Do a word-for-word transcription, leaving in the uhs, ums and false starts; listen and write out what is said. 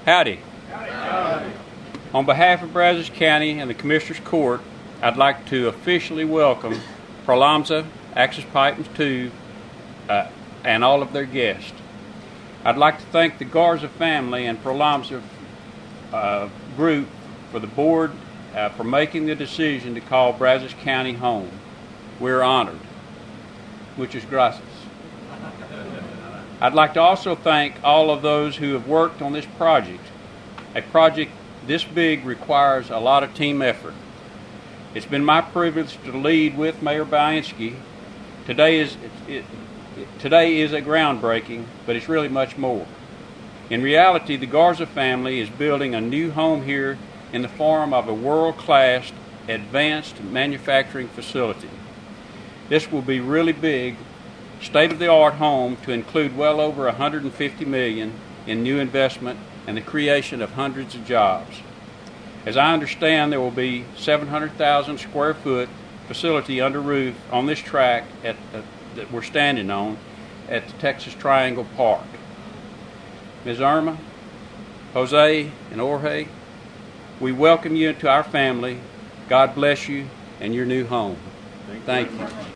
Howdy. Howdy. On behalf of Brazos County and the Commissioners Court, I'd like to officially welcome Prolomza, Axis Pipings two, uh, and all of their guests. I'd like to thank the Garza family and Prolomza uh, group for the board uh, for making the decision to call Brazos County home. We're honored. Muchas gracias. I'd like to also thank all of those who have worked on this project. A project this big requires a lot of team effort. It's been my privilege to lead with Mayor Bainski. Today is it, it, today is a groundbreaking, but it's really much more. In reality, the Garza family is building a new home here in the form of a world-class advanced manufacturing facility. This will be really big, state-of-the-art home to include well over one hundred fifty million dollars in new investment and the creation of hundreds of jobs. As I understand, there will be seven hundred thousand square foot facility under roof on this track at, uh, that we're standing on at the Texas Triangle Park. Miz Irma, Jose, and Jorge, we welcome you into our family. God bless you and your new home. Thank you. Thank you.